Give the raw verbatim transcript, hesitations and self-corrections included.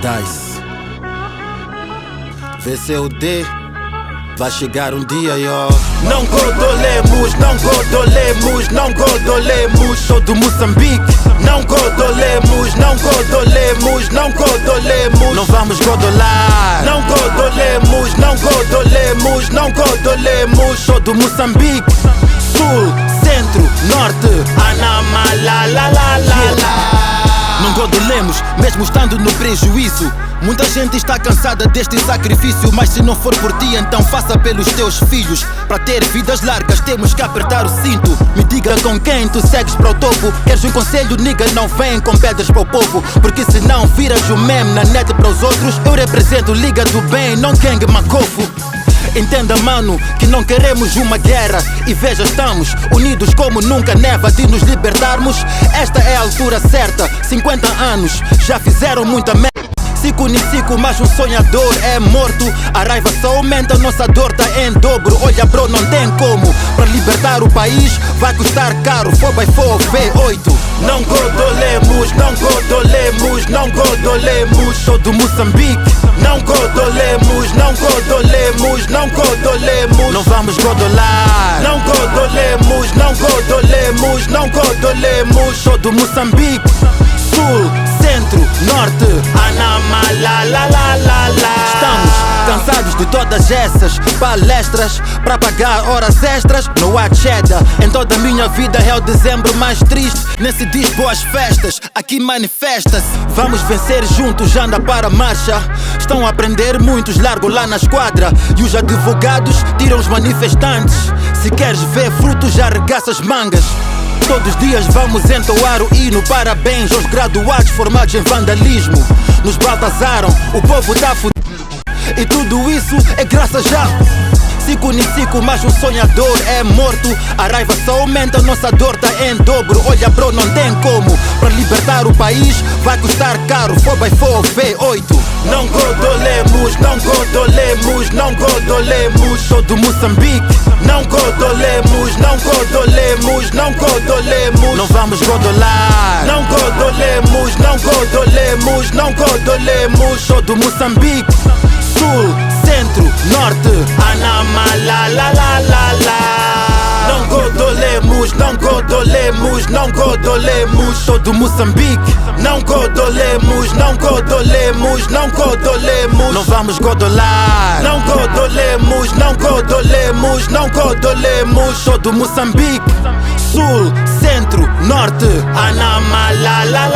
Dice. V C U D vai chegar um dia, yo. Não godolemos, não godolemos, não godolemos. Sou do Moçambique. Não godolemos, não godolemos, não godolemos. Não vamos godolar. Não godolemos, não godolemos, não godolemos. Sou do Moçambique. Sul, centro, norte. Anamalalalala. Não godolemos, mesmo estando no prejuízo. Muita gente está cansada deste sacrifício, mas se não for por ti, então faça pelos teus filhos. Para ter vidas largas temos que apertar o cinto. Me diga com quem tu segues para o topo. Queres um conselho, nigga, não vem com pedras para o povo, porque senão viras o meme na net para os outros. Eu represento Liga do Bem, não Gang Macofo. Entenda, mano, que não queremos uma guerra. E veja, estamos unidos como nunca, neva de nos libertarmos. Esta é a altura certa, cinquenta anos já fizeram muita merda. Cico nem cico, mas um sonhador é morto. A raiva só aumenta, nossa dor tá em dobro. Olha bro, não tem como. Para libertar o país vai custar caro. four by four V oito. Não godolemos, não godolemos, não godolemos. Sou do Moçambique. Não godolemos, não godolemos, não godolemos. Não vamos godolar. Não godolemos, não godolemos, não godolemos. Sou do Moçambique. Sul, centro, norte. Anamalalalala. Estamos cansados de todas essas palestras para pagar horas extras. Não há cheddar. Em toda a minha vida é o dezembro mais triste. Nem se diz boas festas, aqui manifesta-se. Vamos vencer juntos, anda para a marcha. Estão a aprender muitos, largo lá na esquadra. E os advogados tiram os manifestantes. Se queres ver frutos, já arregaça as mangas. Todos os dias vamos entoar o hino. Parabéns aos graduados formados em vandalismo. Nos baltazaram, o povo tá fudido. E tudo isso é graças a Cico nem cico, mas um sonhador é morto. A raiva só aumenta, nossa dor tá em dobro. Olha bro, não tem como. Para libertar o país vai custar caro. four by four V oito. Não godolemos, não godolemos, não godolemos. Sou do Moçambique. Não godolemos, não godolemos, não godolemos. Não vamos godolar. Não godolemos, não godolemos, não godolemos. Sou do Moçambique. Sul, centro, norte. Anamalalalala. Não godolemos, não godolemos, não godolemos. Sou do Moçambique. Não godolemos, não godolemos, não godolemos. Não vamos godolar. Não godolemos, não godolemos, não godolemos. Sou do Moçambique. Sul, centro, norte. Anamalalalala.